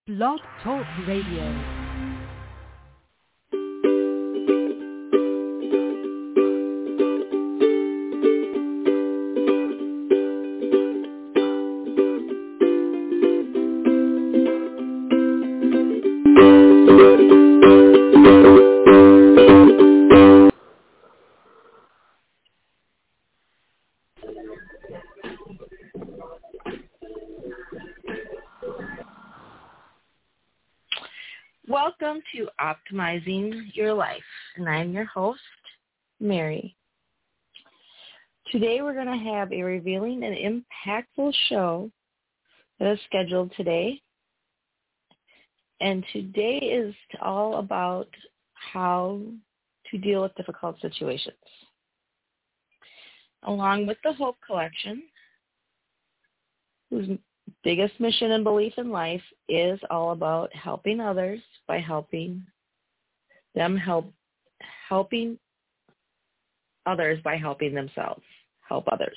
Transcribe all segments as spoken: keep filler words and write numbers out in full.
Blog Talk Radio. Welcome to Optimizing Your Life, and I'm your host, Mary. Today we're going to have a revealing and impactful show that is scheduled today. And today is all about how to deal with difficult situations. Along with the Hope Collection, whose biggest mission and belief in life is all about helping others by helping them help, helping others by helping themselves, help others.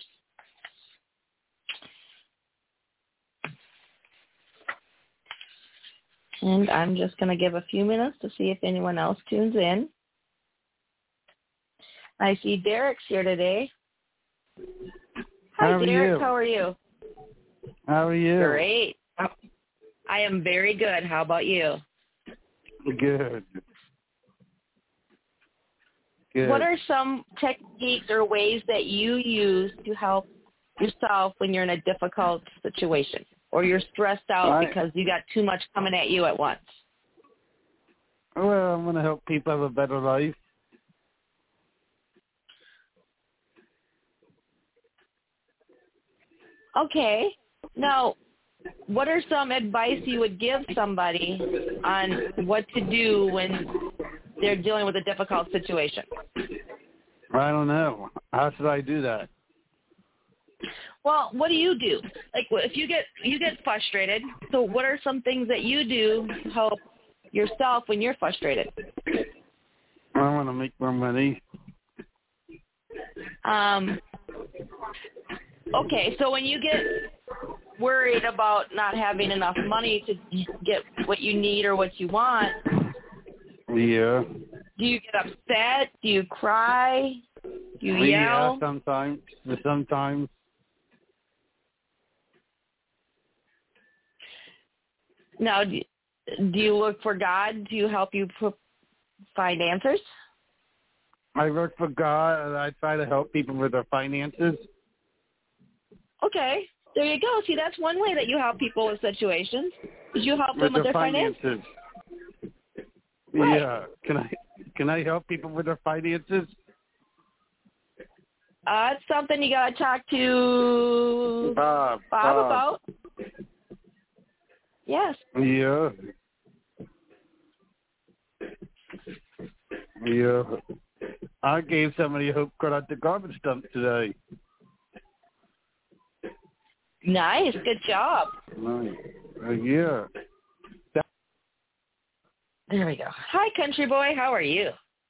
And I'm just going to give a few minutes to see if anyone else tunes in. I see Derek's here today. Hi, How are Derek. you? How are you? How are you? Great. I am very good. How about you? Good. Good. What are some techniques or ways that you use to help yourself when you're in a difficult situation or you're stressed out I, because you got too much coming at you at once? Well, I'm going to help people have a better life. Okay. Now, what are some advice you would give somebody on what to do when they're dealing with a difficult situation? I don't know. How should I do that? Well, what do you do? Like, if you get you get frustrated, so what are some things that you do to help yourself when you're frustrated? I want to make more money. Um. Okay, so when you get worried about not having enough money to get what you need or what you want, Yeah. do you get upset? Do you cry? Do you yell? Yeah, sometimes. Sometimes. Now, do do you look for God? Do you help you pro- find answers? I work for God, and I try to help people with their finances. Okay, there you go. See, that's one way that you help people with situations. Is you help them with their finances. finances. Right. Yeah. Can I can I help people with their finances? Uh, it's something you got to talk to Bob. Bob Bob. about. Yes. Yeah. Yeah. I gave somebody a hope card at the garbage dump today. Nice. Good job. Nice. Uh, yeah. There we go. Hi, country boy. How are you?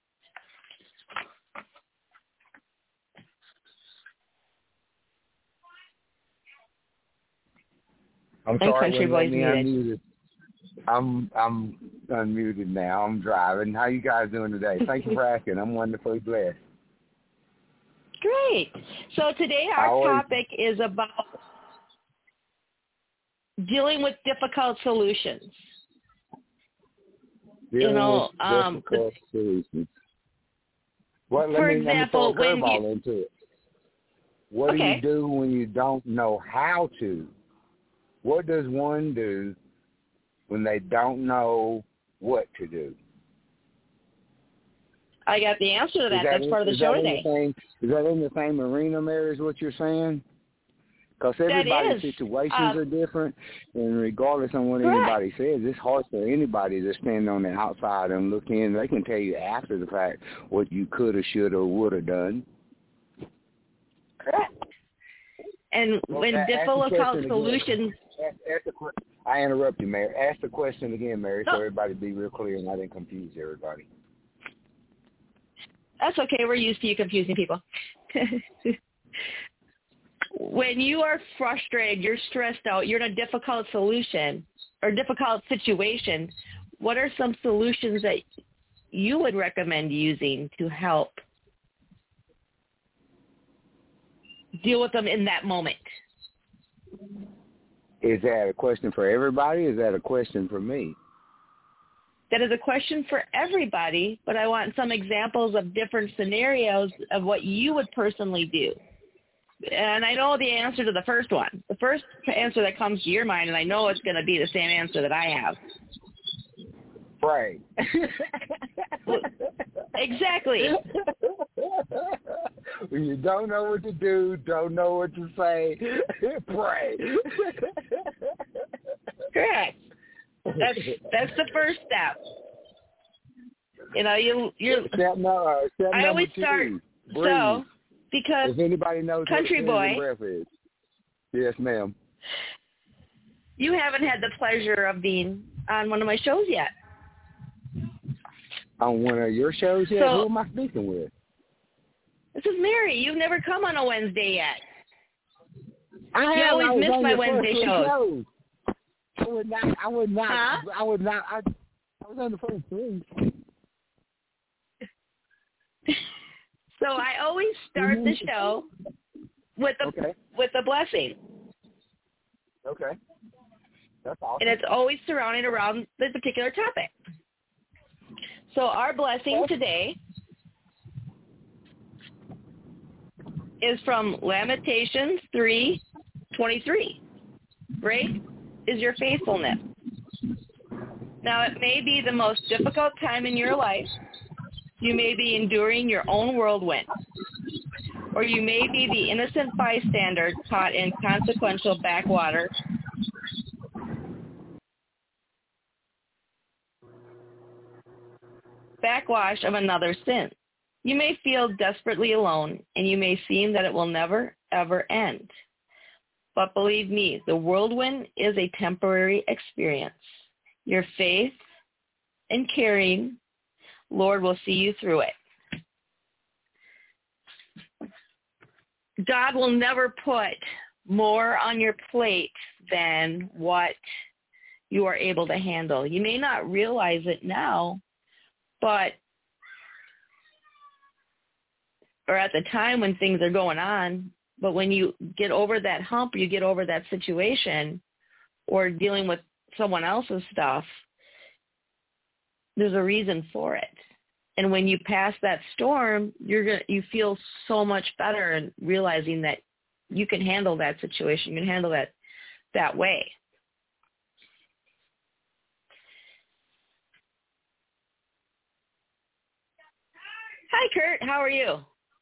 I'm And sorry, country wouldn't let boy's me muted. unmuted. I'm I'm unmuted now. I'm driving. How you guys doing today? Thank you for asking. I'm wonderfully blessed. Great. So today our always, topic is about dealing with difficult solutions. Dealing You know, with um, difficult solutions. Well, let for me, let me example, throw a when curveball you, into it. What okay. do you do when you don't know how to? What does one do when they don't know what to do? I got the answer to that. Is that That's in, part of the is show that in today. the same, is that in the same arena, Mary, is what you're saying? Because That everybody's is. situations Uh, are different, and regardless of what correct. anybody says, it's hard for anybody to stand on the outside and look in. They can tell you after the fact what you could have, should have, would have done. Correct. And Well, when ask the difficult question solutions... Ask, ask the, I interrupt you, Mary. Ask the question again, Mary, No. so everybody be real clear and I didn't confuse everybody. That's okay. We're used to you confusing people. When you are frustrated, you're stressed out, you're in a difficult solution, or difficult situation, what are some solutions that you would recommend using to help deal with them in that moment? Is that a question for everybody? Or is that a question for me? That is a question for everybody, but I want some examples of different scenarios of what you would personally do. And I know the answer to the first one. The first answer that comes to your mind, and I know it's going to be the same answer that I have. Pray. Exactly. When you don't know what to do, don't know what to say, pray. Correct. That's that's the first step. You know, you you. Step no, uh, step I always two, start breathe. so because if anybody knows Country what Boy. breath is. Yes, ma'am. You haven't had the pleasure of being on one of my shows yet. On one of your shows yet? So, who am I speaking with? This is Mary. You've never come on a Wednesday yet. I You have, always I miss my your Wednesday first shows. shows. I would not. I would not. Huh? I would not. I, I was on the first three. So I always start mm-hmm. the show with a okay. with a blessing. Okay. That's awesome. And it's always surrounded around the particular topic. So our blessing today is from Lamentations three twenty-three. Great is your faithfulness. Now, it may be the most difficult time in your life. You may be enduring your own whirlwind. Or you may be the innocent bystander caught in consequential backwater. Backwash of another sin. You may feel desperately alone, and you may seem that it will never, ever end. But believe me, the whirlwind is a temporary experience. Your faith and caring, Lord will see you through it. God will never put more on your plate than what you are able to handle. You may not realize it now, but or at the time when things are going on, but when you get over that hump, you get over that situation or dealing with someone else's stuff, there's a reason for it. And when you pass that storm, you're gonna you feel so much better and realizing that you can handle that situation, you can handle that that way. Hi, Kurt. How are you?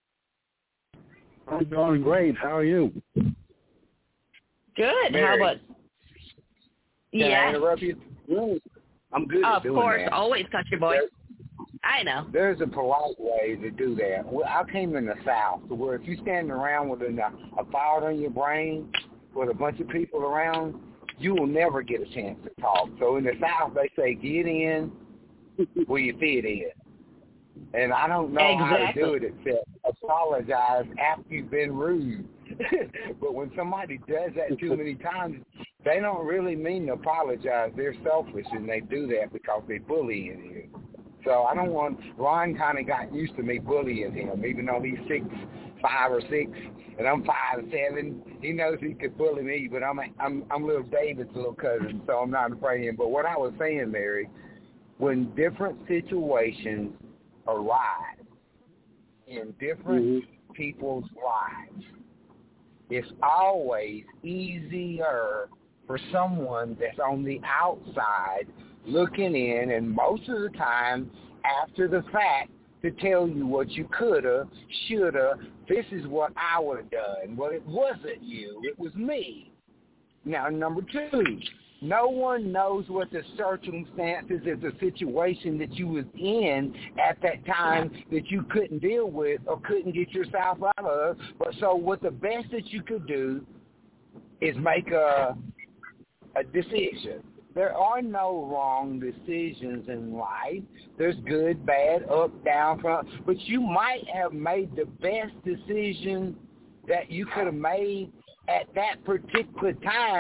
I'm doing great. How are you? Good. Mary, How about? Can Yeah. I interrupt you? I'm good at Of doing course, that. always, country boy. There's, I know. there's a polite way to do that. Well, I came in the South, to where if you're standing around with a, a thought on your brain with a bunch of people around, you will never get a chance to talk. So in the South, they say, get in where you fit in. And I don't know Exactly. how to do it except apologize after you've been rude. But when somebody does that too many times, they don't really mean to apologize. They're selfish, and they do that because they bully you. So I don't want, Ron kind of got used to me bullying him, even though he's six, five or six, and I'm five, seven. He knows he could bully me, but I'm, I'm, I'm little David's little cousin, so I'm not afraid of him. But what I was saying, Mary, when different situations arise in different mm-hmm. people's lives, it's always easier for someone that's on the outside looking in, and most of the time after the fact, to tell you what you coulda, shoulda, this is what I would have done. Well, it wasn't you. It was me. Now, number two, no one knows what the circumstances of the situation that you was in at that time that you couldn't deal with or couldn't get yourself out of. But so what the best that you could do is make a, a decision. There are no wrong decisions in life. There's good, bad, up, down, front. But you might have made the best decision that you could have made at that particular time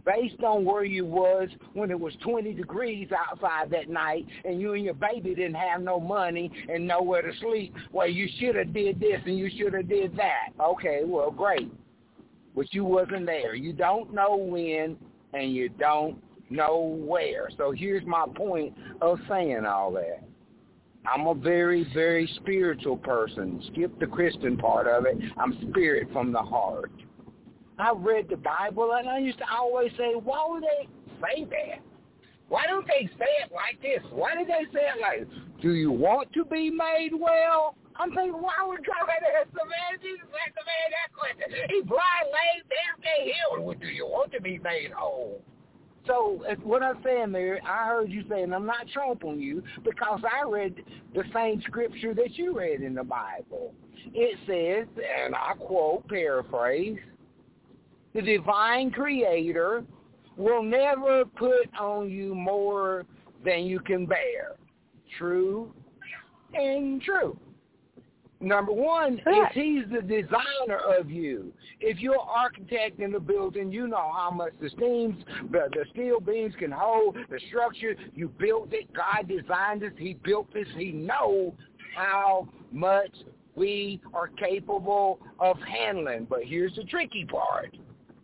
based on where you was when it was twenty degrees outside that night and you and your baby didn't have no money and nowhere to sleep. Well, you should have did this and you should have did that. Okay, well, great. But you wasn't there. You don't know when and you don't know where. So here's my point of saying all that. I'm a very, very spiritual person. Skip the Christian part of it. I'm spirit from the heart. I read the Bible, and I used to always say, why would they say that? Why don't they say it like this? Why did they say it like, do you want to be made well? I'm thinking, why would God ask the man? Jesus asked the man that question. He's blind, lame, deaf, can't heal. Well, do you want to be made whole? So what I'm saying there, I heard you saying, I'm not chomping you because I read the same scripture that you read in the Bible. It says, and I quote, paraphrase, the divine creator will never put on you more than you can bear. True and true. Number one, if he's the designer of you, if you're an architect in the building, you know how much the steams, the, the steel beams can hold, the structure, you built it, God designed this, he built this, he knows how much we are capable of handling. But here's the tricky part.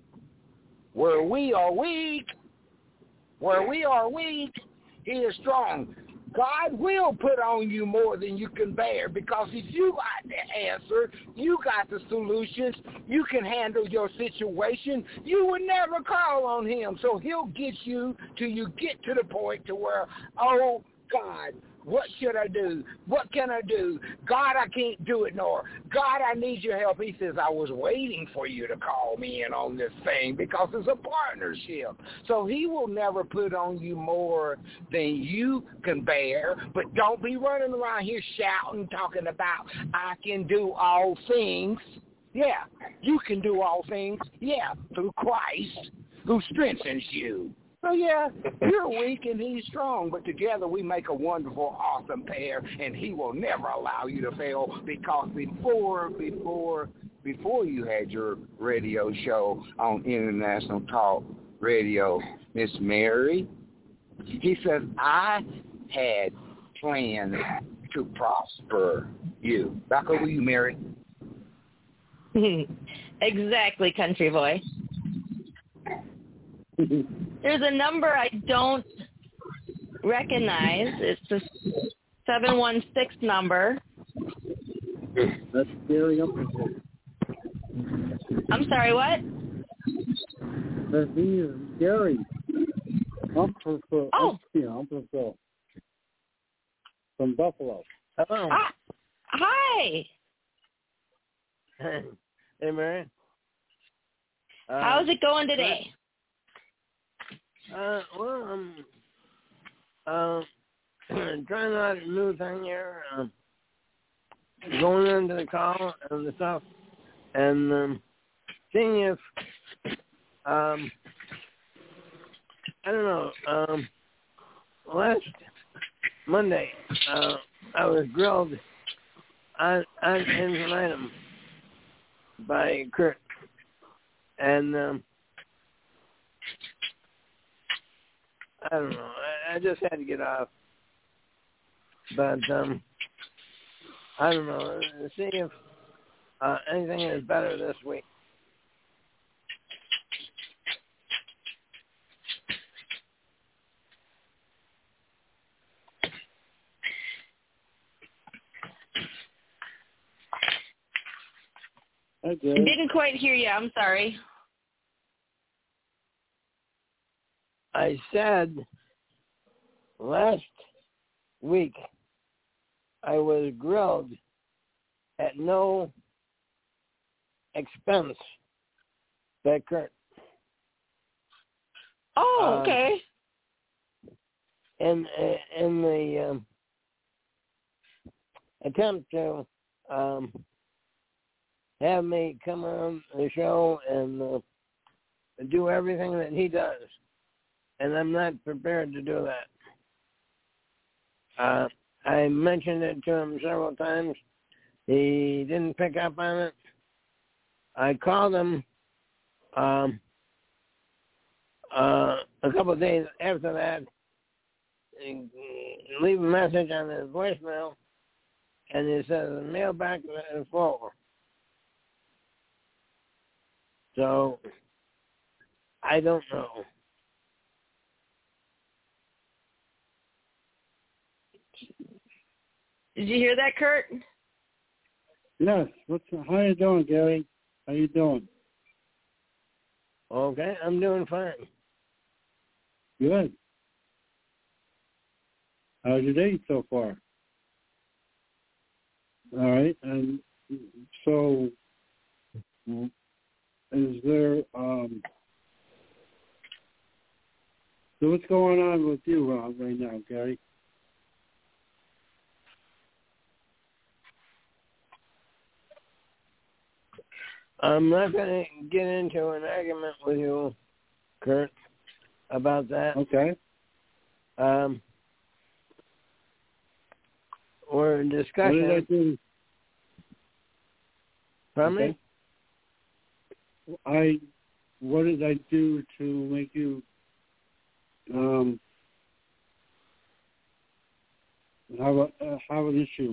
Where we are weak, where we are weak, he is strong. God will put on you more than you can bear because if you got the answer, you got the solutions, you can handle your situation, you would never call on him. So he'll get you till you get to the point to where, oh, God, what should I do? What can I do? God, I can't do it, nor. God, I need your help. He says, I was waiting for you to call me in on this thing because it's a partnership. So he will never put on you more than you can bear, but don't be running around here shouting, talking about, I can do all things. Yeah, you can do all things. Yeah, through Christ who strengthens you. So, yeah, you're weak and he's strong, but together we make a wonderful, awesome pair, and he will never allow you to fail because before, before, before you had your radio show on International Talk Radio, Miss Mary, he says, I had plans to prosper you. Back over you, Mary. Exactly, country boy. There's a number I don't recognize. It's a seven one six number. That's Gary Umperful. I'm sorry, what? That's me, Gary Umperful. Oh. Yeah, Umperful. From Buffalo. Hello. Ah, hi. Hey, Mary. Uh, How's it going today? Uh, well, I'm uh, trying out a new thing here. Uh, going into the call and the stuff, and um, seeing if um, I don't know. Um, last Monday, uh, I was grilled on on infinitum by Kurt, and um, I don't know. I, I just had to get off. But um, I don't know. See if uh, anything is better this week. Okay. I didn't quite hear you. I'm sorry. I said last week I was grilled at no expense by Kurt. Oh, okay. Um, in, in the um, attempt to um, have me come on the show and uh, do everything that he does. And I'm not prepared to do that. Uh, I mentioned it to him several times. He didn't pick up on it. I called him um, uh, a couple of days after that, leave a message on his voicemail, and it says mail back full. So I don't know. Did you hear that, Kurt? Yes. What's how you doing, Gary? How you doing? Okay, I'm doing fine. Good. How's your day so far? All right. And so, is there um? So what's going on with you uh, right now, Gary? I'm not going to get into an argument with you, Kurt, about that. Okay. Um, we're in discussion. What did I do? Pardon okay. me? I, what did I do to make you um, have a uh, have an issue?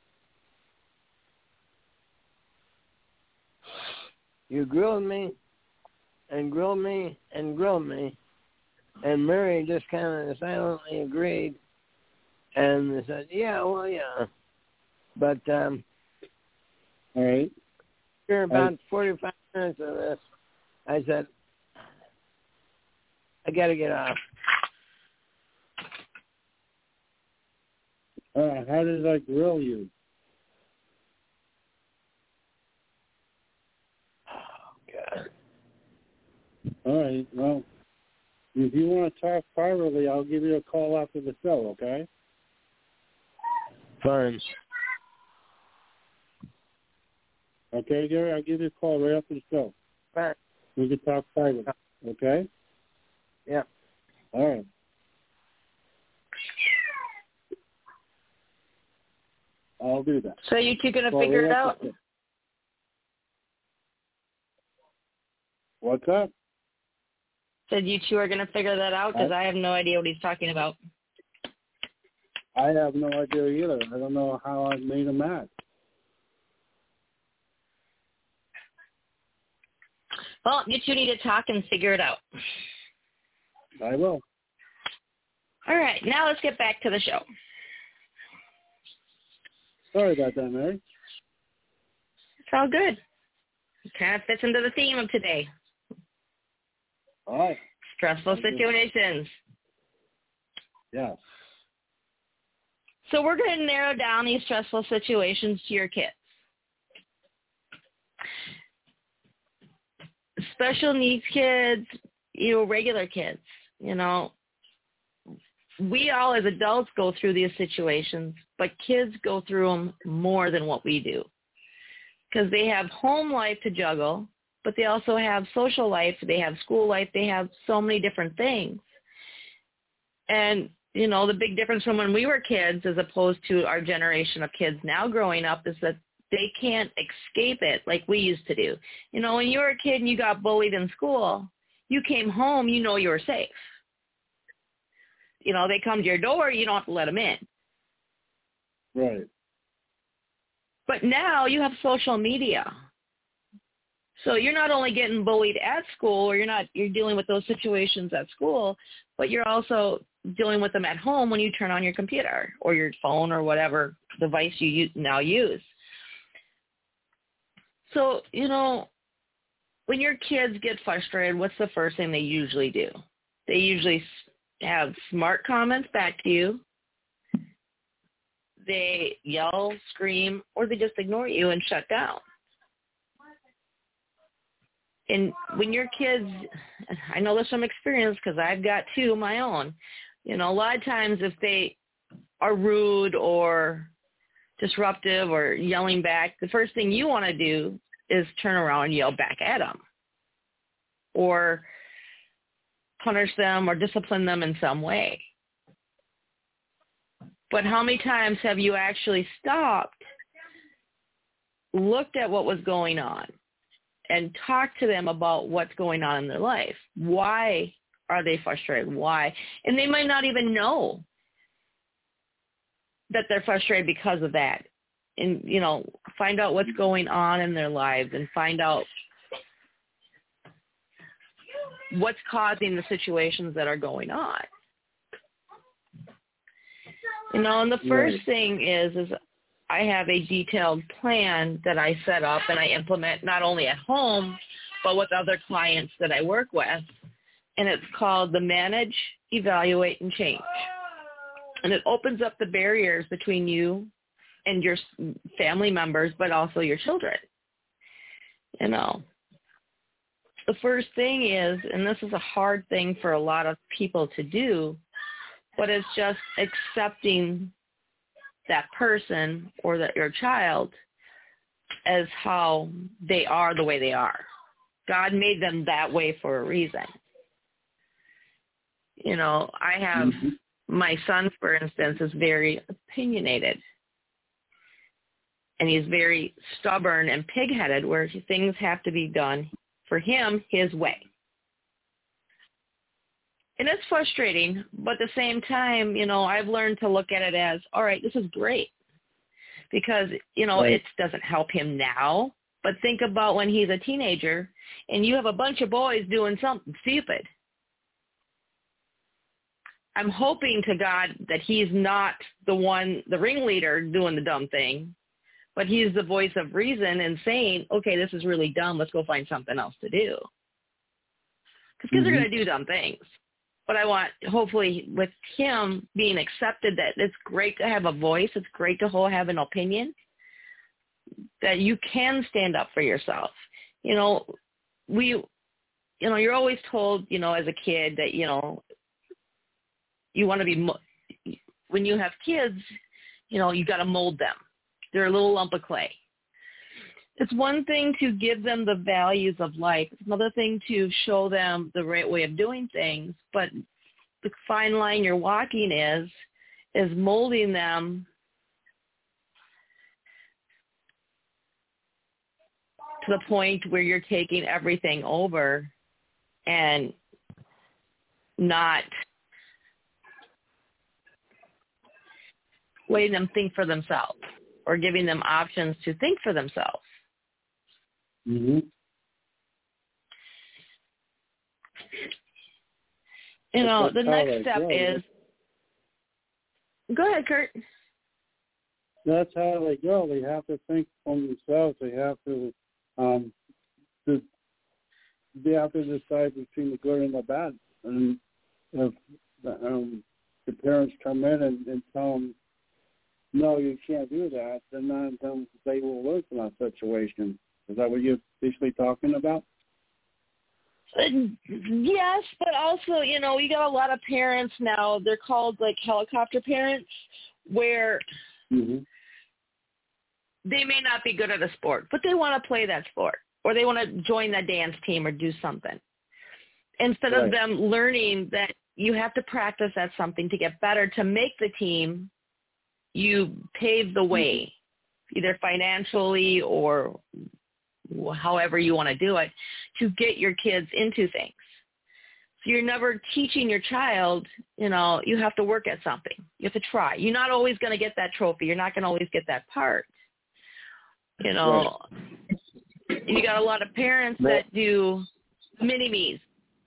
You grilled me and grilled me and grilled me, and Mary just kind of silently agreed and said, yeah, well, yeah. But um, all right. after about I, forty-five minutes of this, I said, I got to get off. Uh, how did I grill you? God. All right. Well, if you want to talk privately, I'll give you a call after the show, okay? Fine. Okay, Gary? I'll give you a call right after the show. Fine. We can talk privately, okay? Yeah. All right. I'll do that. So you two gonna Call figure right it after out? the show. What's up? Said you two are gonna figure that out because I have no idea what he's talking about. I have no idea either. I don't know how I made him mad. Well, you two need to talk and figure it out. I will. All right, now let's get back to the show. Sorry about that, Mary. It's all good. It kind of fits into the theme of today. All right. Stressful situations. Yeah. So we're going to narrow down these stressful situations to your kids. Special needs kids, you know, regular kids, you know, we all as adults go through these situations, but kids go through them more than what we do because they have home life to juggle, but they also have social life, they have school life, they have so many different things. And, you know, the big difference from when we were kids as opposed to our generation of kids now growing up is that they can't escape it like we used to do. You know, when you were a kid and you got bullied in school, you came home, you know you were safe. You know, they come to your door, you don't have to let them in. Right. But now you have social media. So you're not only getting bullied at school, or you're not you're dealing with those situations at school, but you're also dealing with them at home when you turn on your computer or your phone or whatever device you use, now use. So, you know, when your kids get frustrated, what's the first thing they usually do? They usually have smart comments back to you. They yell, scream, or they just ignore you and shut down. And when your kids, I know this from experience because I've got two of my own, you know, a lot of times if they are rude or disruptive or yelling back, the first thing you want to do is turn around and yell back at them or punish them or discipline them in some way. But how many times have you actually stopped, looked at what was going on, and talked to them about what's going on in their life? Why are they frustrated? Why? And they might not even know that they're frustrated because of that. And, you know, find out what's going on in their lives and find out what's causing the situations that are going on. You know, and the first Right. thing is, is I have a detailed plan that I set up and I implement not only at home, but with other clients that I work with. And it's called the Manage, Evaluate, and Change. And it opens up the barriers between you and your family members, but also your children. You know, the first thing is, and this is a hard thing for a lot of people to do, but it's just accepting that person or that your child as how they are the way they are. God made them that way for a reason. You know, I have Mm-hmm. my son, for instance, is very opinionated. And he's very stubborn and pig-headed where things have to be done for him his way. And it's frustrating, but at the same time, you know, I've learned to look at it as, all right, this is great. Because, you know, Right. it doesn't help him now. But think about when he's a teenager and you have a bunch of boys doing something stupid. I'm hoping to God that he's not the one, the ringleader doing the dumb thing, but he's the voice of reason and saying, okay, this is really dumb. Let's go find something else to do. Because kids Mhm. are going to do dumb things. But I want, hopefully, with him being accepted that it's great to have a voice, it's great to hold, have an opinion, that you can stand up for yourself. You know, we, you know, you're always told, you know, as a kid that, you know, you want to be, when you have kids, you know, you got to mold them. They're a little lump of clay. It's one thing to give them the values of life. It's another thing to show them the right way of doing things. But the fine line you're walking is, is molding them to the point where you're taking everything over and not letting them think for themselves or giving them options to think for themselves. Mm-hmm. You know, That's the how next they step grow. is, go ahead, Kurt. That's how they go. They have to think for themselves. They have to, um, to, they have to decide between the good and the bad. And if um, the parents come in and, and tell them, no, you can't do that, then, not, then they will learn from that situation. Is that what you're basically talking about? Uh, yes, but also, you know, you got a lot of parents now, they're called like helicopter parents, where Mm-hmm. they may not be good at a sport, but they want to play that sport, or they want to join that dance team or do something. Instead Right. of them learning that you have to practice at something to get better, to make the team, you pave the way, either financially or however you want to do it, to get your kids into things. So you're never teaching your child, you know, you have to work at something. You have to try. You're not always going to get that trophy. You're not going to always get that part. You know, right. You got a lot of parents that do mini-me's.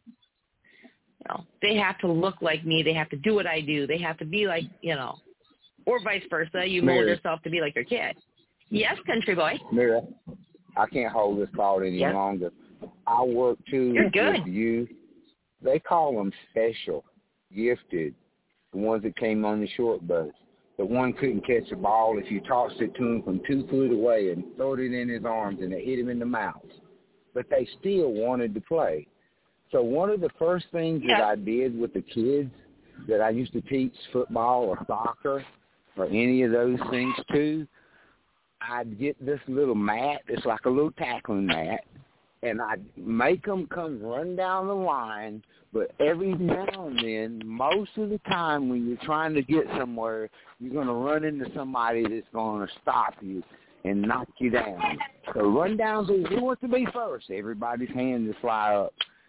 You know, they have to look like me. They have to do what I do. They have to be like, you know, or vice versa. You mold Mary. yourself to be like your kid. Yes, country boy. Mira, I can't hold this thought any Yes. longer. I work too You're good. with youth. They call them special, gifted, the ones that came on the short bus. The one couldn't catch a ball if you tossed it to him from two foot away and throwed it in his arms and it hit him in the mouth. But they still wanted to play. So one of the first things Yeah. that I did with the kids that I used to teach football or soccer or any of those things too, I'd get this little mat. It's like a little tackling mat. And I'd make them come run down the line, but every now and then, most of the time when you're trying to get somewhere, you're going to run into somebody that's going to stop you and knock you down. So run down to who wants to be first. Everybody's hand just fly up.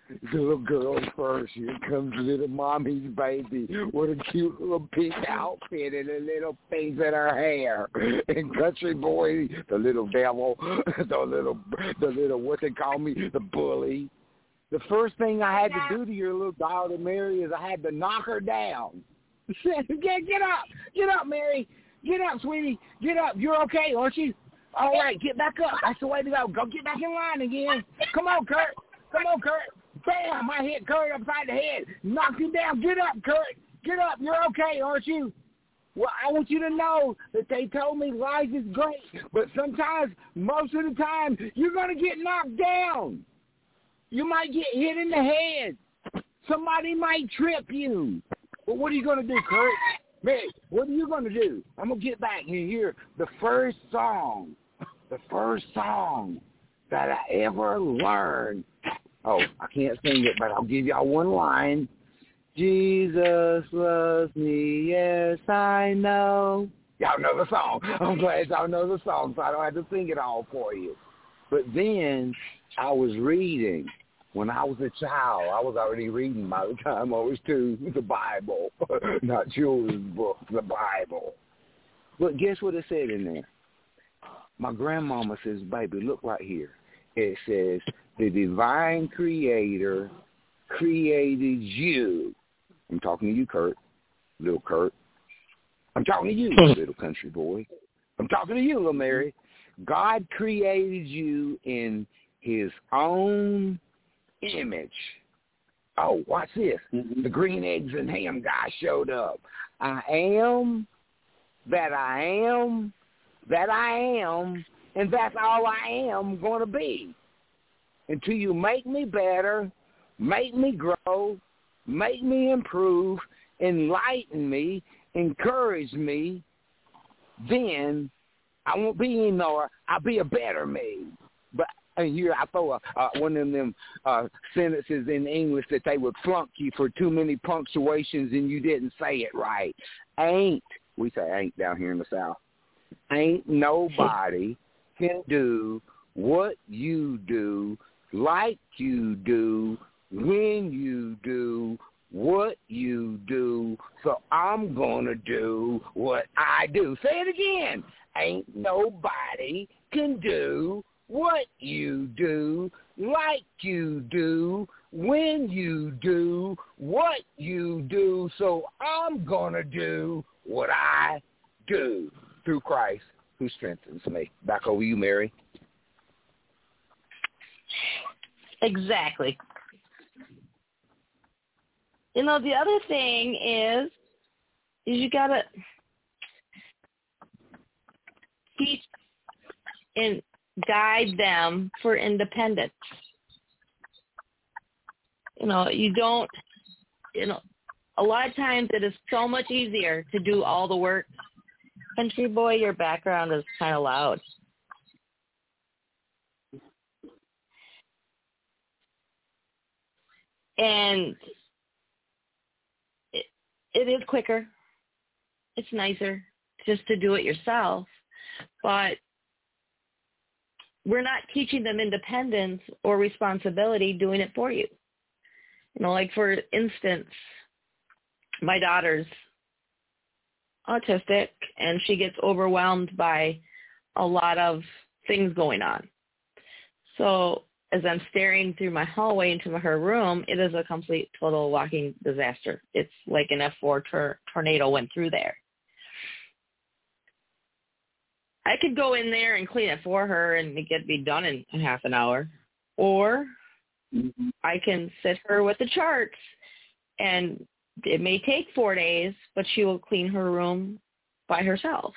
The little girl first. Here comes little mommy's baby with a cute little pink outfit and a little piece in her hair. And Country Boy, the little devil, the little, the little, what they call me, the bully. The first thing I had to do to your little daughter, Mary, is I had to knock her down. get, get up. Get up, Mary. Get up, sweetie. Get up. You're okay, aren't you? All right, get back up. That's the way to go. Go get back in line again. Come on, Kurt. Come on, Kurt. Bam! I hit Kurt upside the head. Knocked him down. Get up, Kurt. Get up. You're okay, aren't you? Well, I want you to know that they told me life is great, but sometimes, most of the time, you're going to get knocked down. You might get hit in the head. Somebody might trip you. But what are you going to do, Kurt? Man, what are you going to do? I'm going to get back and hear the first song, the first song that I ever learned. Oh, I can't sing it, but I'll give y'all one line. Jesus loves me, yes, I know. Y'all know the song. I'm glad y'all know the song, so I don't have to sing it all for you. But then I was reading. When I was a child, I was already reading by the time I was two, the Bible, not children's book, the Bible. But guess what it said in there? My grandmama says, baby, look right here. It says, the divine creator created you. I'm talking to you, Kurt, little Kurt. I'm talking to you, little country boy. I'm talking to you, little Mary. God created you in his own image. Oh, watch this. Mm-hmm. The green eggs and ham guy showed up. I am that I am that I am, and that's all I am going to be. Until you make me better, make me grow, make me improve, enlighten me, encourage me, then I won't be any more. I'll be a better me. But and here I throw a, uh, one of them uh, sentences in English that they would flunk you for too many punctuations and you didn't say it right. Ain't, we say ain't down here in the South, ain't nobody can do what you do, like you do, when you do, what you do, so I'm going to do what I do. Say it again. Ain't nobody can do what you do, like you do, when you do, what you do, so I'm going to do what I do through Christ who strengthens me. Back over you, Mary. Exactly. You know, the other thing is, is you got to teach and guide them for independence. You know, you don't, you know, a lot of times it is so much easier to do all the work. Country boy, your background is kind of loud. And it, it is quicker. It's nicer just to do it yourself. But we're not teaching them independence or responsibility doing it for you. You know, like for instance, my daughter's autistic and she gets overwhelmed by a lot of things going on. So as I'm staring through my hallway into her room, it is a complete, total walking disaster. It's like an F four tor- tornado went through there. I could go in there and clean it for her and it could be done in half an hour. Or mm-hmm. I can sit her with the charts and it may take four days, but she will clean her room by herself.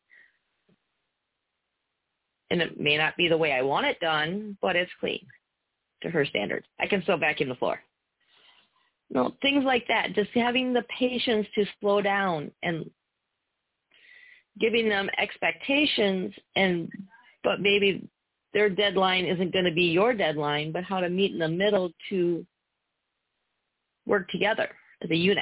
And it may not be the way I want it done, but it's clean to her standards. I can still vacuum the floor. No, things like that. Just having the patience to slow down and giving them expectations, and but maybe their deadline isn't going to be your deadline, but how to meet in the middle to work together as a unit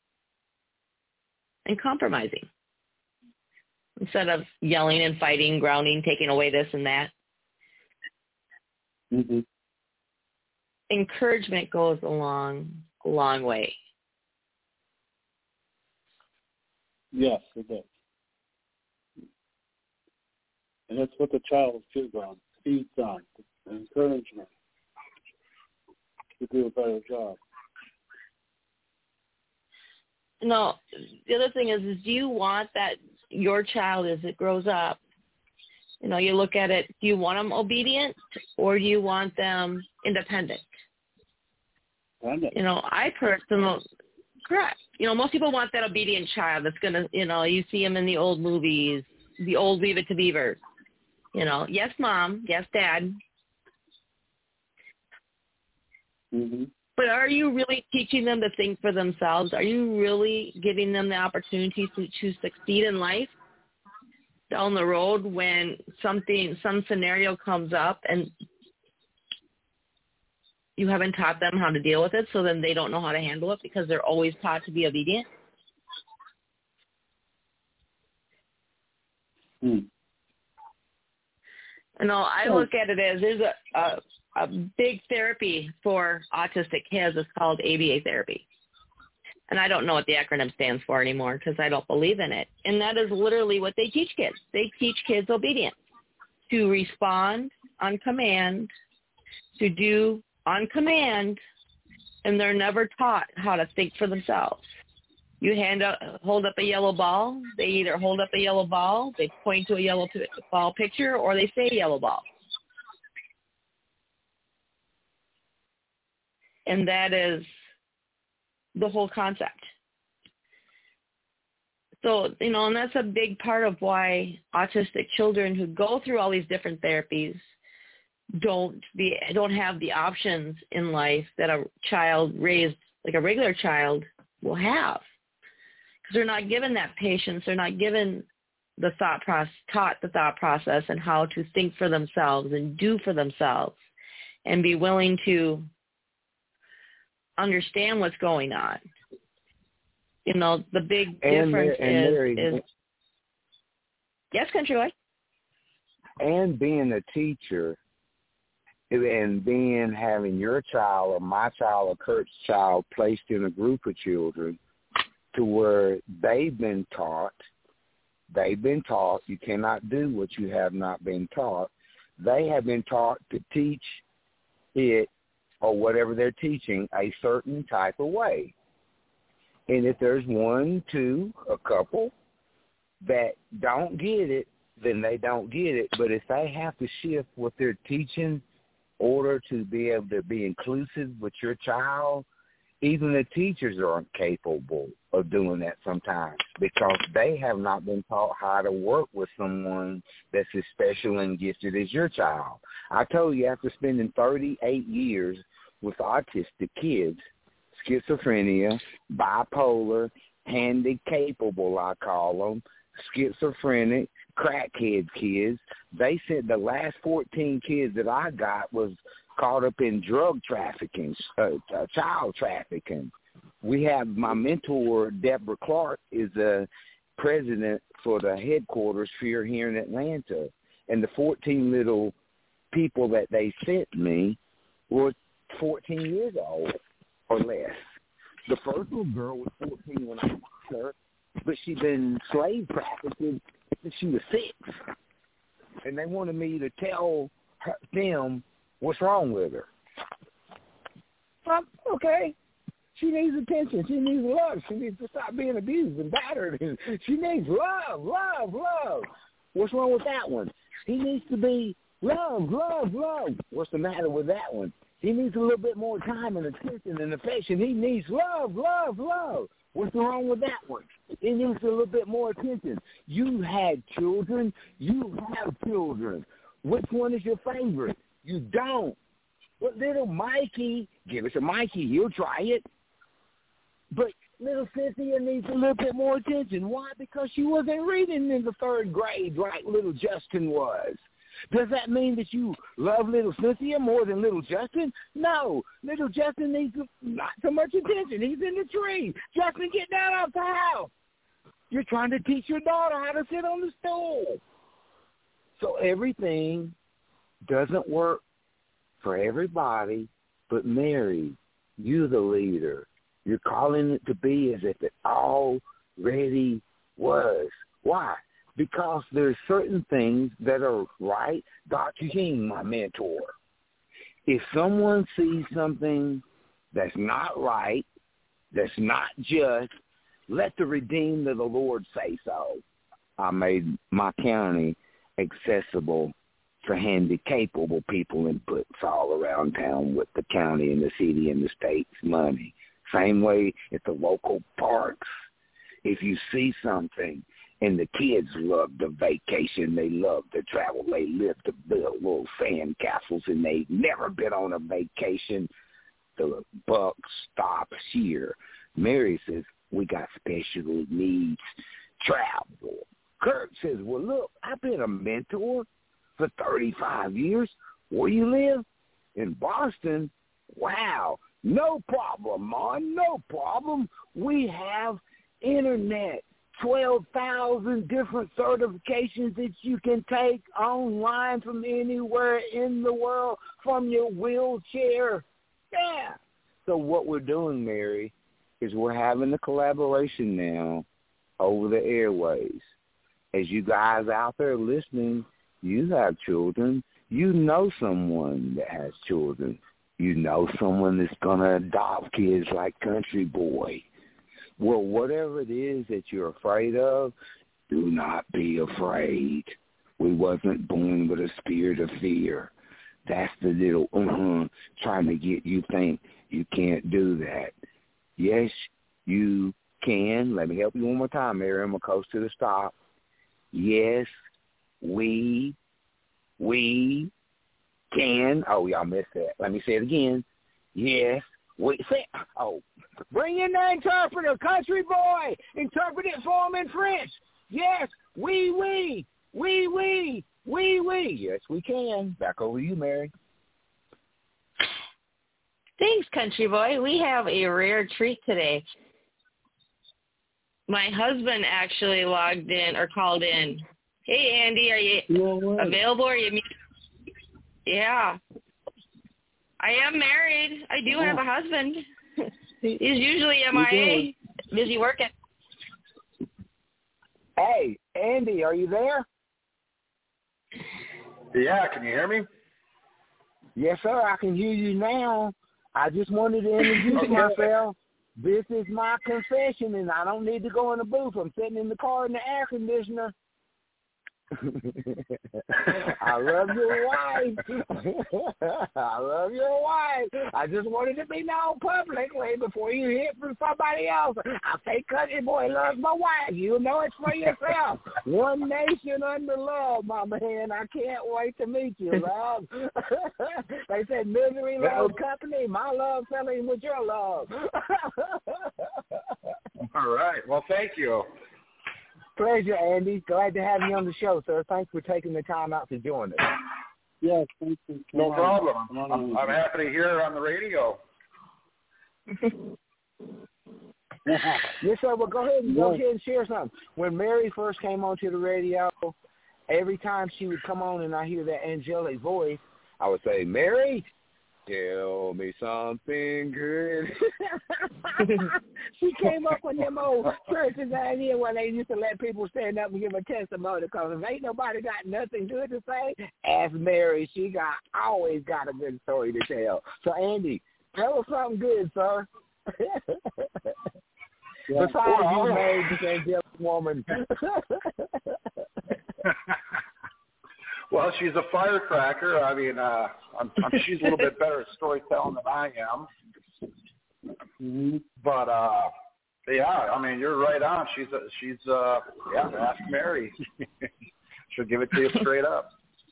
and compromising instead of yelling and fighting, grounding, taking away this and that. Mm-hmm. encouragement goes a long, a long way. Yes, it does. And that's what the child feeds on, feeds on, encouragement to do a better job. No, the other thing is, is do you want that your child, as it grows up, you know, you look at it, do you want them obedient or do you want them independent? Independent. You know, I personally, correct. You know, most people want that obedient child that's going to, you know, you see them in the old movies, the old Leave It to Beaver. You know, yes, Mom, yes, Dad. Mm-hmm. But are you really teaching them to think for themselves? Are you really giving them the opportunity to, to succeed in life down the road when something, some scenario comes up and you haven't taught them how to deal with it, so then they don't know how to handle it because they're always taught to be obedient? Hmm. You know, I look at it as there's a, a a big therapy for autistic kids. It's called A B A therapy. And I don't know what the acronym stands for anymore because I don't believe in it. And that is literally what they teach kids. They teach kids obedience, to respond on command, to do on command, and they're never taught how to think for themselves. You hand up, hold up a yellow ball. They either hold up a yellow ball, they point to a yellow ball picture, or they say yellow ball. And that is the whole concept. So, you know, and that's a big part of why autistic children who go through all these different therapies don't be don't have the options in life that a child raised like a regular child will have. Because they're not given that patience, they're not given the thought process, taught the thought process and how to think for themselves and do for themselves and be willing to understand what's going on. You know, the big and difference and is, Mary, is yes, Countryway. And being a teacher and being having your child or my child or Kurt's child placed in a group of children to where they've been taught, they've been taught you cannot do what you have not been taught. They have been taught to teach it or whatever they're teaching a certain type of way. And if there's one, two, a couple that don't get it, then they don't get it. But if they have to shift what they're teaching in order to be able to be inclusive with your child, even the teachers aren't capable of doing that sometimes because they have not been taught how to work with someone that's as special and gifted as your child. I told you, after spending thirty-eight years with autistic kids, schizophrenia, bipolar, handy-capable, I call them, schizophrenic, crackhead kids, they said the last fourteen kids that I got was caught up in drug trafficking, uh, uh, child trafficking. We have my mentor, Deborah Clark, is the president for the headquarters here here in Atlanta. And the fourteen little people that they sent me were fourteen years old or less. The first little girl was fourteen when I met her, but she'd been slave trafficked since she was six. And they wanted me to tell her, them what's wrong with her. I'm, okay. She needs attention. She needs love. She needs to stop being abused and battered. She needs love, love, love. What's wrong with that one? He needs to be love, love, love. What's the matter with that one? He needs a little bit more time and attention and affection. He needs love, love, love. What's wrong with that one? He needs a little bit more attention. You had children. You have children. Which one is your favorite? You don't. But little Mikey, give us a Mikey. He'll try it. But little Cynthia needs a little bit more attention. Why? Because she wasn't reading in the third grade like little Justin was. Does that mean that you love little Cynthia more than little Justin? No. Little Justin needs not so much attention. He's in the tree. Justin, get down off the house. You're trying to teach your daughter how to sit on the stool. So everything doesn't work for everybody But Mary, you the leader. You're calling it to be as if it already was. Why? Because there's certain things that are right. Doctor King, my mentor. If someone sees something that's not right, that's not just, let the redeemed of the Lord say so. I made my county accessible for handy-capable people and puts all around town with the county and the city and the state's money. Same way at the local parks. If you see something, and the kids love the vacation, they love to travel, they live to build little sand castles, and they've never been on a vacation, the buck stops here. Mary says, we got special needs travel. Kurt says, well, look, I've been a mentor for thirty-five years. Where you live? In Boston? Wow. No problem, Mon, no problem. We have internet, twelve thousand different certifications that you can take online from anywhere in the world from your wheelchair. Yeah. So what we're doing, Mary, is we're having a collaboration now over the airways. As you guys out there listening, you have children. You know someone that has children. You know someone that's going to adopt kids like Country Boy. Well, whatever it is that you're afraid of, do not be afraid. We wasn't born with a spirit of fear. That's the little uh-huh trying to get you think you can't do that. Yes, you can. Let me help you one more time, Mary. I'm going to coast to the stop. Yes, we, we can. Oh, y'all missed that. Let me say it again. Yes, we, say, oh, bring in the interpreter, Country Boy. Interpret it for him in French. Yes, we, we, we, we, we, we. Yes, we can. Back over to you, Mary. Thanks, Country Boy. We have a rare treat today. My husband actually logged in or called in. Hey, Andy, are you no available? Are you? Yeah. I am married. I do yeah. have a husband. He's usually M I A, busy working. Hey, Andy, are you there? Yeah, can you hear me? Yes, sir, I can hear you now. I just wanted to introduce okay. myself. This is my confession, and I don't need to go in the booth. I'm sitting in the car in the air conditioner. I love your wife. I love your wife. I just wanted to be known publicly before you hear from somebody else. I say, Country Boy loves my wife. You know it for yourself. One nation under love, my man. I can't wait to meet you, love. They said misery loves company. My love fell in with your love. All right. Well, thank you. Pleasure, Andy. Glad to have you on the show, sir. Thanks for taking the time out to join us. Yes, thank you. No problem. I'm, I'm happy to hear it on the radio. Yes, sir. Well, go ahead and go ahead and share something. When Mary first came onto the radio, every time she would come on and I hear that angelic voice, I would say, Mary, tell me something good. She came up with them old churches idea where they used to let people stand up and give a testimony because if ain't nobody got nothing good to say, ask Mary. She got always got a good story to tell. So, Andy, tell us something good, sir. Yeah. Besides well, you married this angelic woman. Well, she's a firecracker. I mean, uh, I'm, I'm, she's a little bit better at storytelling than I am. Mm-hmm. But uh, yeah, I mean, you're right on. She's a, she's uh, yeah. Ask Mary. She'll give it to you straight up.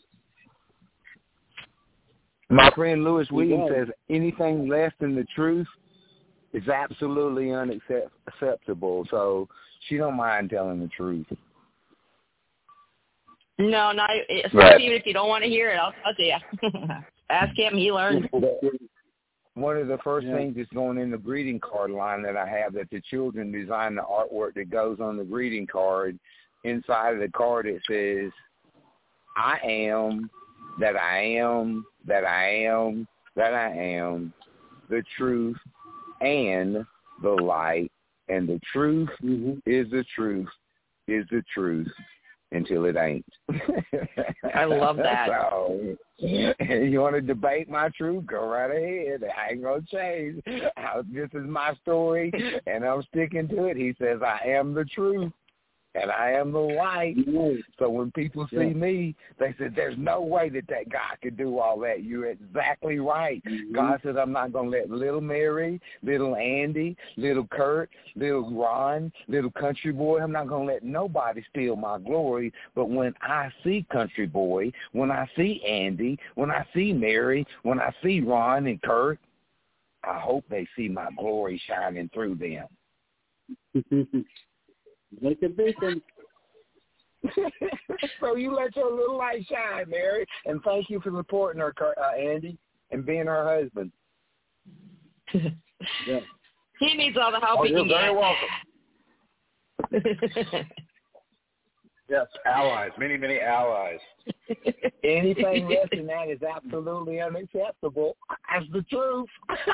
My friend Louis Williams says anything less than the truth is absolutely unacceptable. So she don't mind telling the truth. No, not especially right. even if you don't want to hear it. I'll tell you. Ask him; he learned. One of the first yeah. things that's going in the greeting card line that I have that the children design the artwork that goes on the greeting card. Inside of the card it says, "I am that I am that I am that I am the truth, and the light. And the truth mm-hmm. is the truth, is the truth, until it ain't. I love that. So, you want to debate my truth? Go right ahead. I ain't going to change. This is my story, and I'm sticking to it. He says, I am the truth, and I am the light. So when people see yeah. me, they said, there's no way that that guy could do all that. You're exactly right. Mm-hmm. God says, I'm not going to let little Mary, little Andy, little Kurt, little Ron, little Country Boy, I'm not going to let nobody steal my glory. But when I see Country Boy, when I see Andy, when I see Mary, when I see Ron and Kurt, I hope they see my glory shining through them. Like a beacon. So you let your little light shine, Mary, and thank you for supporting her, uh, Andy, and being her husband. Yeah. He needs all the help oh, he you're can very get. welcome. Yes, allies, many, many allies. Anything less than that is absolutely unacceptable. That's the truth.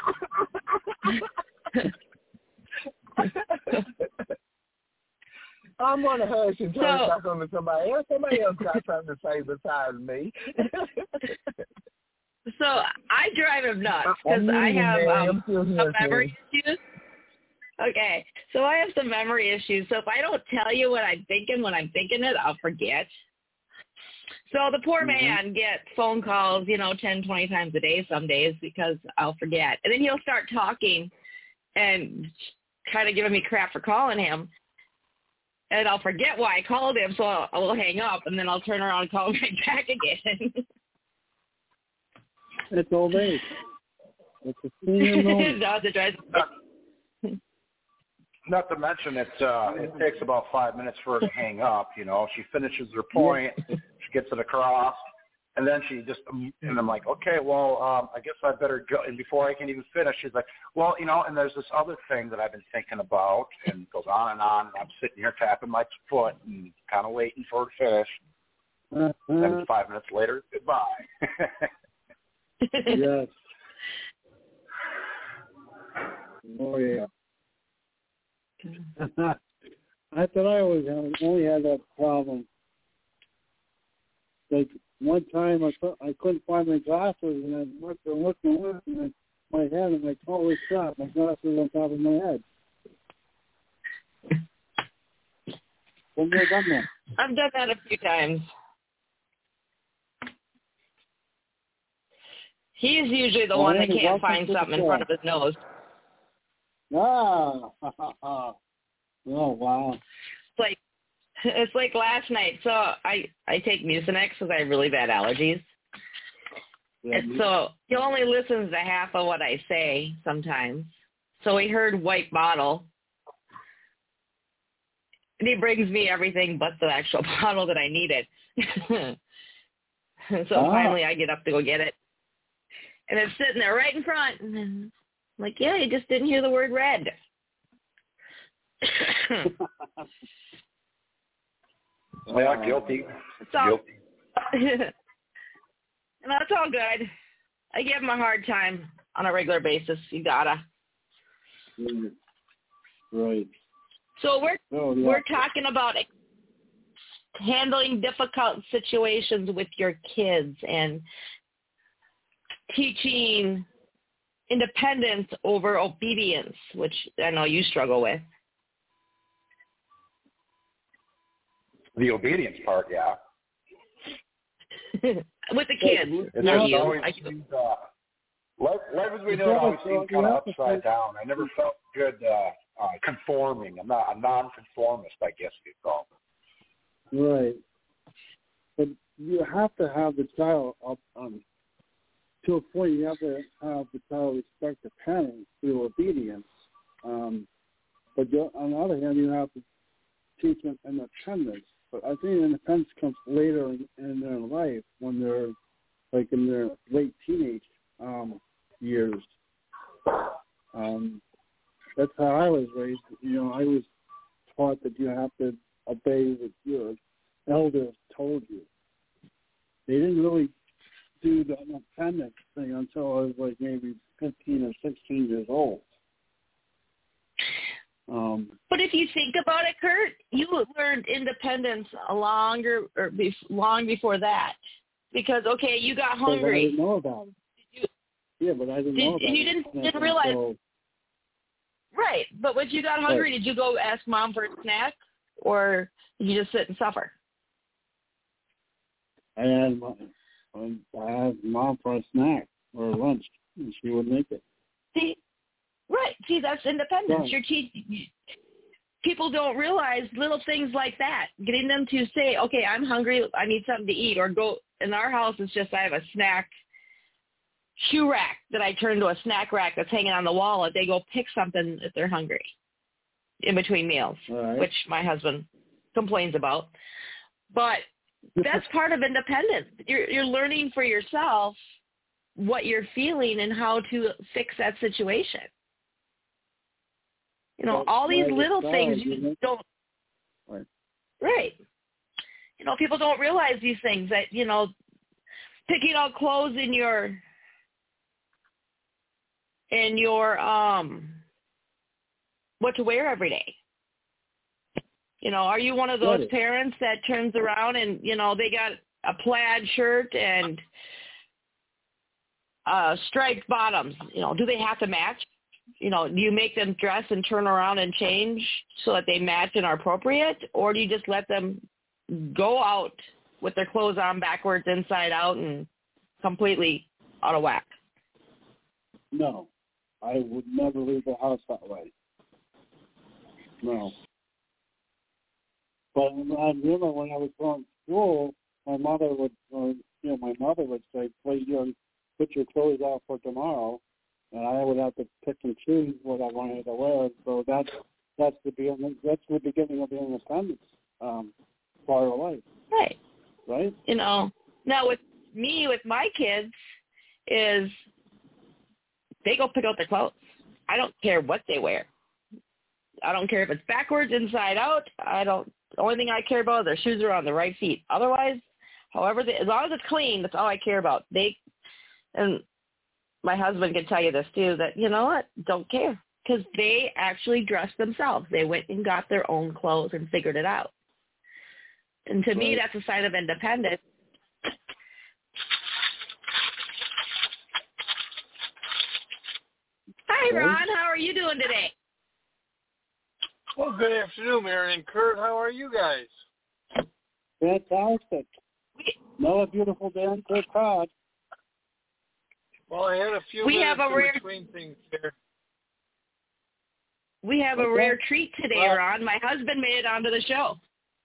I'm going to hush and turn so, it back on to somebody else. Somebody else got something to say besides me. So I drive him nuts because I have um, some memory issues. Okay, so I have some memory issues. So if I don't tell you what I'm thinking when I'm thinking it, I'll forget. So the poor mm-hmm. man gets phone calls, you know, ten, twenty times a day some days because I'll forget. And then he'll start talking and kind of giving me crap for calling him. And I'll forget why I called him, so I'll, I'll hang up, and then I'll turn around and call him right back again. It's old age. It's a senior moment. No, it drives not, not to mention that uh, it takes about five minutes for her to hang up. You know, she finishes her point, she gets it across, and then she just, and I'm like, okay, well, um, I guess I better go. And before I can even finish, she's like, well, you know, and there's this other thing that I've been thinking about, and it goes on and on. And I'm sitting here tapping my foot and kind of waiting for her to finish. Uh-huh. And five minutes later, goodbye. Yes. Oh, yeah. I thought I always had, only had that problem. Like, one time I, th- I couldn't find my glasses, and I looked and looked and looked, and my head, and like, holy crap, my glasses on top of my head. When you done that? I've done that a few times. He's usually the well, one that can't find something in front of his nose. Ah, oh wow! It's like it's like last night. So I I take Mucinex because I have really bad allergies, yeah, and so he only listens to half of what I say sometimes. So he heard white bottle, and he brings me everything but the actual bottle that I needed. So ah. finally, I get up to go get it. And it's sitting there right in front. And I'm like, yeah, you just didn't hear the word red. Yeah, guilty. It's all, guilty. And that's all good. I give him a hard time on a regular basis. You gotta. Right. So we're oh, yeah. we're talking about handling difficult situations with your kids and teaching independence over obedience, which I know you struggle with. The obedience part, yeah. With the kids, it's not you. Always, uh, life, life as we know it always seemed kind of upside down. I never felt good uh, uh, conforming. I'm not a non-conformist, I guess you'd call it. Right. But you have to have the child up um, to a point. You have to have the child respect the parents through obedience. Um, but you, on the other hand, you have to teach them independence. But I think independence comes later in, in their life when they're like in their late teenage um, years. Um, that's how I was raised. You know, I was taught that you have to obey what your elders told you. They didn't really do the independence thing until I was like maybe fifteen or sixteen independence a longer or be, long before that. Because, okay, you got Because hungry. I didn't know about it. You, yeah, but I didn't did, know about you it. didn't, You didn't realize. So, right. But when you got hungry, right. did you go ask Mom for a snack? Or did you just sit and suffer? I had my, I asked Mom for a snack or lunch, and she would make it. See, right. See, that's independence. Right. You're te- People don't realize little things like that. Getting them to say, okay, I'm hungry, I need something to eat, or go, in our house, it's just I have a snack shoe rack that I turn to a snack rack that's hanging on the wall if they go pick something if they're hungry in between meals, Right. which my husband complains about. But that's part of independence. You're, you're learning for yourself what you're feeling and how to fix that situation. You know, That's all these right, little it's things hard, you isn't it? don't. Right. Right. You know, people don't realize these things that, you know, picking out clothes in your, in your, um, what to wear every day. You know, are you one of those Right. parents that turns around and, you know, they got a plaid shirt and uh, striped bottoms? You know, do they have to match? You know, do you make them dress and turn around and change so that they match and are appropriate? Or do you just let them go out with their clothes on backwards, inside out, and completely out of whack? No, I would never leave the house that way. No. But I remember when I was going to school, my mother would, or, you know, my mother would say, "Please, you know, put your clothes out for tomorrow," and I would have to pick and choose what I wanted to wear. So that's that's the beginning. That's the beginning of the independence um, part of life. Right. Right. You know, now with me, with my kids, is they go pick out their clothes. I don't care what they wear. I don't care if it's backwards, inside out. I don't. The only thing I care about is their shoes are on the right feet. Otherwise, however, they, as long as it's clean, that's all I care about. They and my husband can tell you this too. That you know what, don't care because they actually dressed themselves. They went and got their own clothes and figured it out. And to right. me, that's a sign of independence. Hi, Ron. How are you doing today? Well, good afternoon, Mary and Kurt. How are you guys? Fantastic. Another beautiful day on Cape Cod. Well, I had a few we minutes have a in rare, between things here. We have okay. a rare treat today, well, Ron. My husband made it onto the show.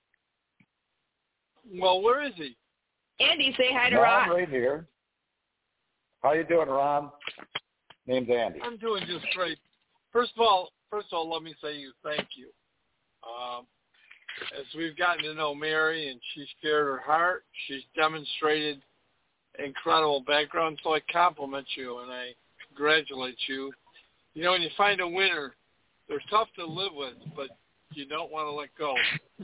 Well, where is he? Andy, say hi to no, Ron. I'm right here. How you doing, Ron? Name's Andy. I'm doing just great. First of all, first of all, let me say you thank you. Um, as we've gotten to know Mary and she's shared her heart, she's demonstrated incredible background, so I compliment you and I congratulate you. You know, when you find a winner, they're tough to live with, but you don't want to let go.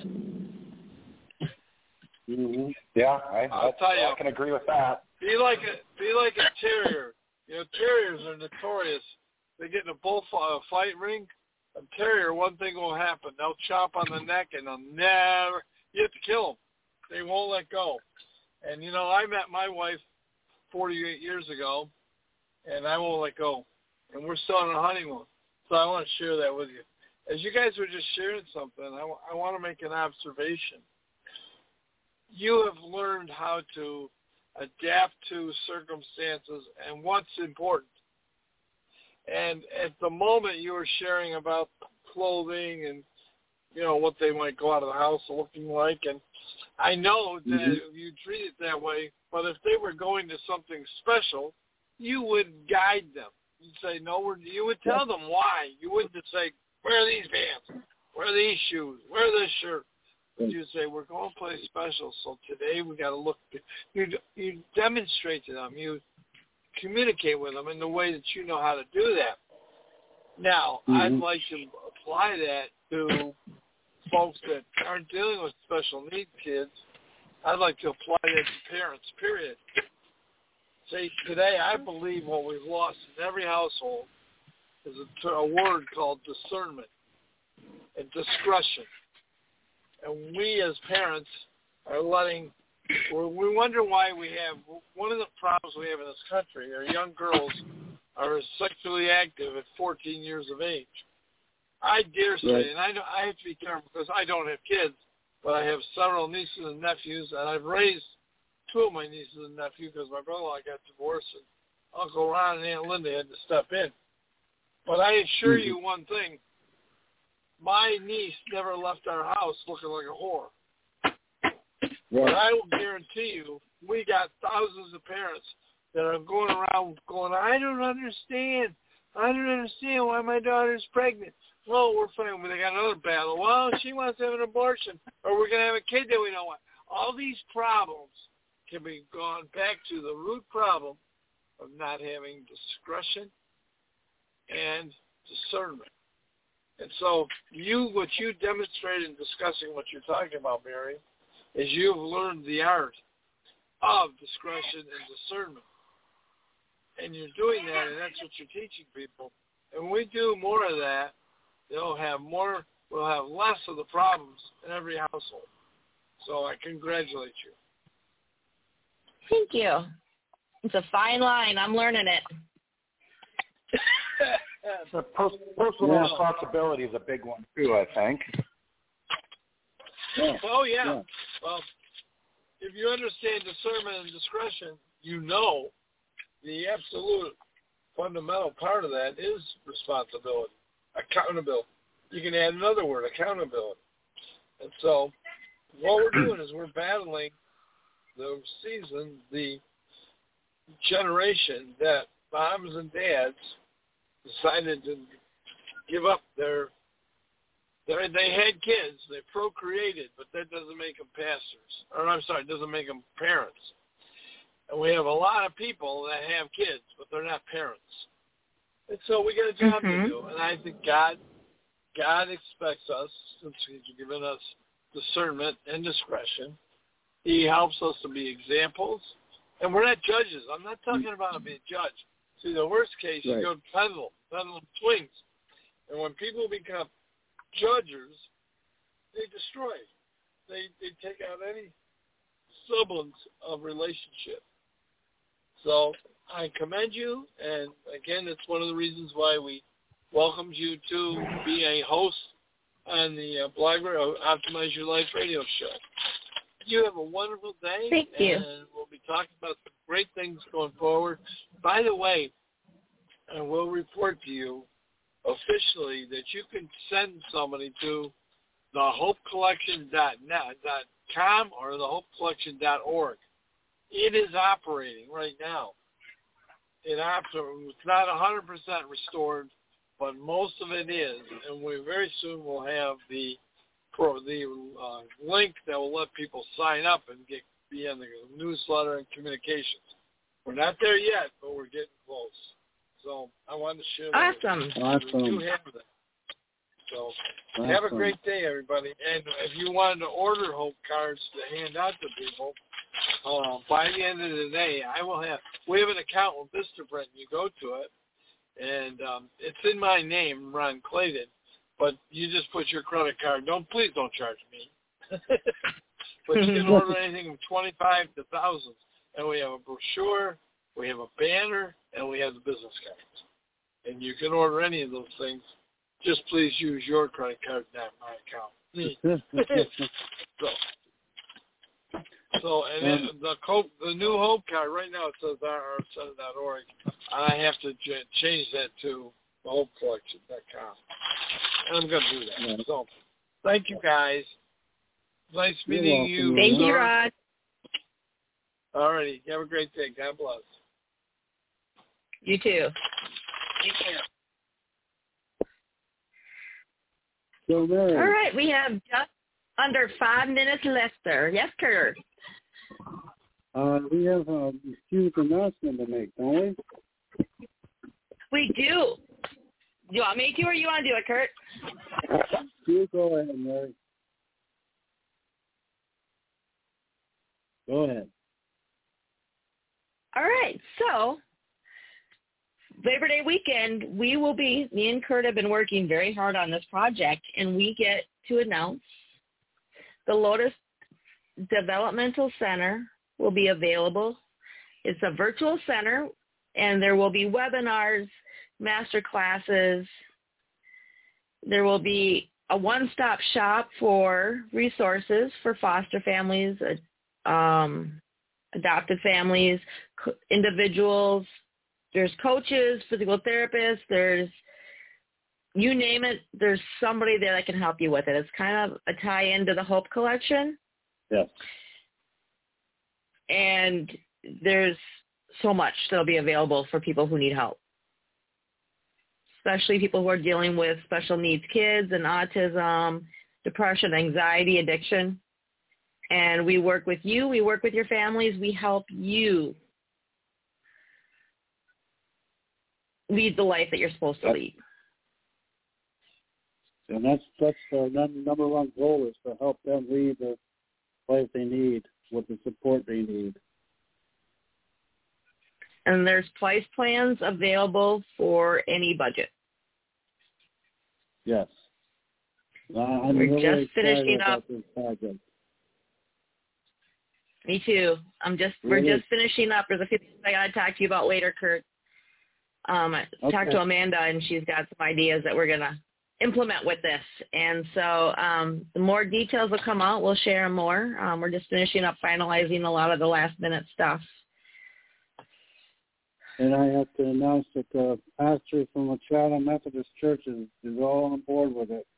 Mm-hmm. Yeah, I, I'll tell you, I can agree with that. Be like a be like a terrier. You know, terriers are notorious. They get in a bullfight ring. A terrier, one thing will happen. They'll chop on the neck and they'll never, you have to kill them. They won't let go. And, you know, I met my wife forty-eight years ago, and I won't let go. And we're still on a honeymoon. So I want to share that with you. As you guys were just sharing something, I, w- I want to make an observation. You have learned how to adapt to circumstances and what's important. And at the moment you were sharing about clothing and, you know, what they might go out of the house looking like, and I know that mm-hmm. you treat it that way, but if they were going to something special, you would guide them. You'd say, no, we're, you would tell them why. You wouldn't just say, wear these pants, wear these shoes, wear this shirt. But you'd say, we're going to play special, so today we got to look. You, you demonstrate to them. You communicate with them in the way that you know how to do that. Now, mm-hmm. I'd like to apply that to folks that aren't dealing with special needs kids. I'd like to apply that to parents, period. See, today I believe what we've lost in every household is a, a word called discernment and discretion. And we as parents are letting, we wonder why we have, one of the problems we have in this country are young girls are sexually active at fourteen years of age. I dare say, right. and I, know, I have to be careful because I don't have kids, but I have several nieces and nephews, and I've raised two of my nieces and nephews because my brother-in-law got divorced, and Uncle Ron and Aunt Linda had to step in. But I assure mm-hmm. you one thing, my niece never left our house looking like a whore. Right. But I will guarantee you, we got thousands of parents that are going around going, I don't understand. I don't understand why my daughter's pregnant. Well, we're fine. They got another battle. Well, she wants to have an abortion, or we're going to have a kid that we don't want. All these problems can be gone back to the root problem of not having discretion and discernment. And so you, what you demonstrated in discussing what you're talking about, Mary, is you've learned the art of discretion and discernment. And you're doing that, and that's what you're teaching people. And when we do more of that, they'll have more, we'll have less of the problems in every household. So I congratulate you. Thank you. It's a fine line. I'm learning it. So pers- personal Yeah. responsibility is a big one too, I think. Yeah. Oh, yeah. yeah. Well, if you understand discernment and discretion, you know the absolute fundamental part of that is responsibility, accountability. You can add another word, accountability. And so what we're doing is we're battling the season, the generation that moms and dads decided to give up their, their they had kids, they procreated, but that doesn't make them pastors. Or I'm sorry, it doesn't make them parents. And we have a lot of people that have kids, but they're not parents. And so we got a job mm-hmm. to do. And I think God God expects us, since he's given us discernment and discretion, he helps us to be examples. And we're not judges. I'm not talking about being a judge. See, the worst case, right. you go pendulum, pendulum swings. And when people become judges, they destroy. They, they take out any semblance of relationship. So I commend you, and again, it's one of the reasons why we welcomed you to be a host on the uh, Blogger Optimize Your Life radio show. You have a wonderful day. Thank you. And we'll be talking about some great things going forward. By the way, I will report to you officially that you can send somebody to the hope collection dot com or the hope collection dot org. It is operating right now. It operates. It's not one hundred percent restored, but most of it is, and we very soon will have the for the uh, link that will let people sign up and get be on the newsletter and communications. We're not there yet, but we're getting close. So I wanted to share that. Awesome. Awesome. You have that. So awesome. Have a great day, everybody. And if you wanted to order Hope cards to hand out to people, uh, by the end of the day, I will have. We have an account with Vistaprint. You go to it, and um, it's in my name, Ron Clayton. But you just put your credit card. Don't please don't charge me. But you can order anything from twenty-five to thousands, and we have a brochure, we have a banner, and we have the business cards. And you can order any of those things. Just please use your credit card, not my account. so, so and then the Hope, the new Hope card right now it says R R center dot org. I have to j- change that to the hope collection dot com. And I'm going to do that. So, thank you guys. Nice meeting you. Thank you, Rod. All righty. Have a great day. God bless. You too. You too. So Mary, All right, we have just under five minutes left, sir. Yes, Kurt. uh, we have a huge announcement to make, don't we? We do. Do you want me to, or you want to do it, Kurt? You go ahead, Mary. Go ahead. All right, so Labor Day weekend, we will be, me and Kurt have been working very hard on this project, and we get to announce the Lotus Developmental Center will be available. It's a virtual center, and there will be webinars, master classes. There will be a one-stop shop for resources for foster families, um, adopted families, co- individuals. There's coaches, physical therapists. There's, you name it, there's somebody there that can help you with it. It's kind of a tie-in to the Hope Collection. Yes. And there's so much that'll be available for people who need help, especially people who are dealing with special needs kids and autism, depression, anxiety, addiction. And we work with you. We work with your families. We help you lead the life that you're supposed to lead. And that's that's the number one goal, is to help them lead the life they need with the support they need. And there's price plans available for any budget. Yes. Uh, I'm We're really just finishing about up. This project. Me too. I'm just Really? we're just finishing up. There's a few things I gotta talk to you about later, Kurt. Um, I Okay. talked to Amanda, and she's got some ideas that we're gonna implement with this. And so um, the more details will come out, we'll share more. Um, we're just finishing up finalizing a lot of the last minute stuff. And I have to announce that the pastor from the Chatham Methodist Church is, is all on board with it.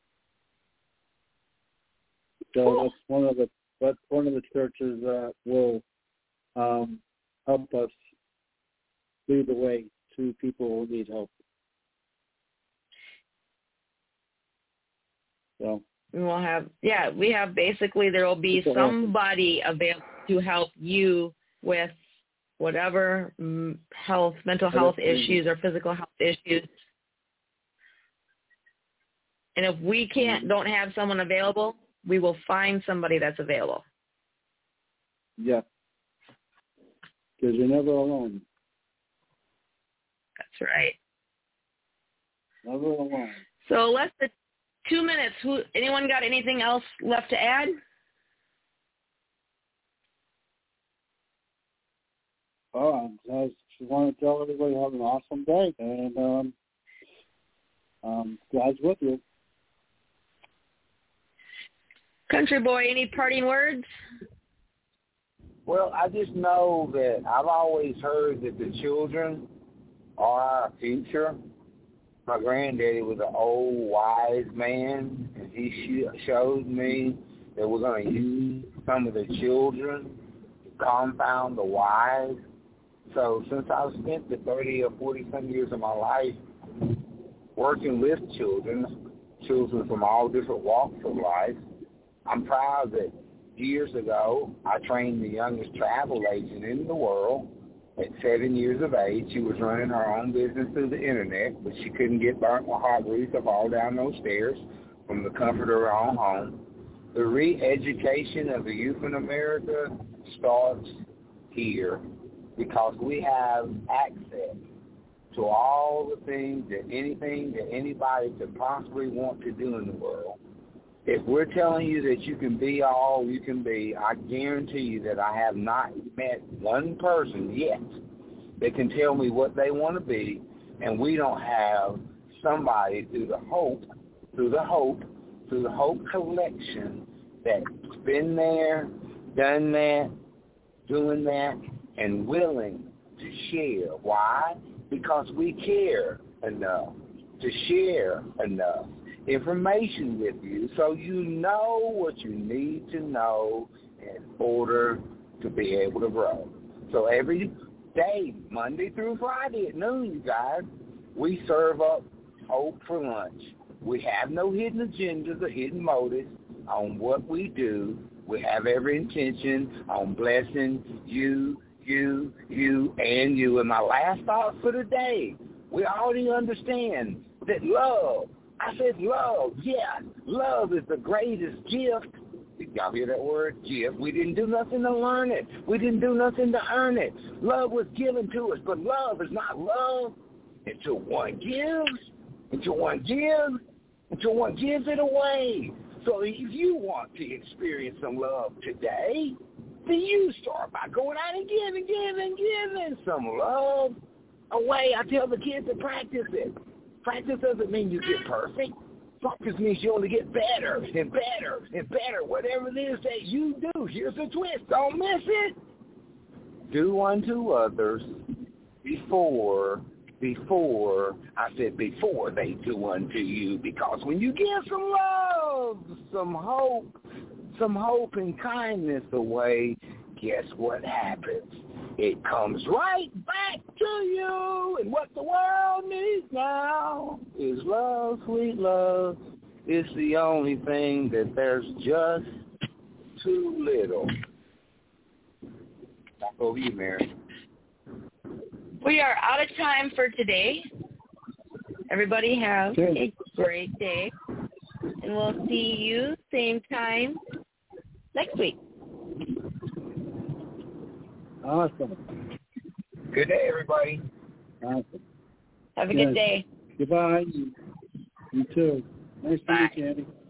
So Cool. that's one of the that's one of the churches that will um, help us lead the way to people who need help. So And we'll have, yeah, we have basically, there will be People help. somebody available to help you with whatever mm, health, mental health issues or physical health issues. And if we can't, don't have someone available, we will find somebody that's available. yeah, because you're never alone. That's right. Never alone. So less than two minutes. Who? Anyone got anything else left to add? Oh, I just want to tell everybody have an awesome day, and um, um, God's with you. Country boy, any parting words? Well, I just know that I've always heard that the children are our future. My granddaddy was an old, wise man, and he sh- showed me that we're going to use some of the children to confound the wise. So since I've spent the thirty or forty-some years of my life working with children, children from all different walks of life, I'm proud that years ago I trained the youngest travel agent in the world. At seven years of age, she was running her own business through the internet, but she couldn't get burnt with hot grease or fall down those stairs from the comfort of her own home. The re-education of the youth in America starts here because we have access to all the things that anything that anybody could possibly want to do in the world. If we're telling you that you can be all you can be, I guarantee you that I have not met one person yet that can tell me what they want to be, and we don't have somebody through the hope, through the hope, through the Hope Collection that's been there, done that, doing that, and willing to share. Why? Because we care enough to share enough information with you so you know what you need to know in order to be able to grow. So every day, Monday through Friday at noon, you guys, we serve up hope for lunch. We have no hidden agendas or hidden motives on what we do. We have every intention on blessing you, you, you, and you. And my last thought for the day, we already understand that love, I said love, yeah, love is the greatest gift. Y'all hear that word, gift? We didn't do nothing to learn it. We didn't do nothing to earn it. Love was given to us, but love is not love until one gives, until one gives, until one gives it away. So if you want to experience some love today, then you start by going out and giving, giving, giving some love away. I tell the kids to practice it. Practice doesn't mean you get perfect. Practice means you only get better and better and better, whatever it is that you do. Here's a twist. Don't miss it. Do unto others before, before, I said before they do unto you. Because when you give some love, some hope, some hope and kindness away, guess what happens? It comes right back to you. And what the world needs now is love, sweet love. It's the only thing that there's just too little. Back over you, Mary. We are out of time for today. Everybody have a great day. And we'll see you same time next week. Awesome. Good day, everybody. Awesome. Have a good Yes. day. Goodbye. You too. Nice to Bye. meet you, Andy.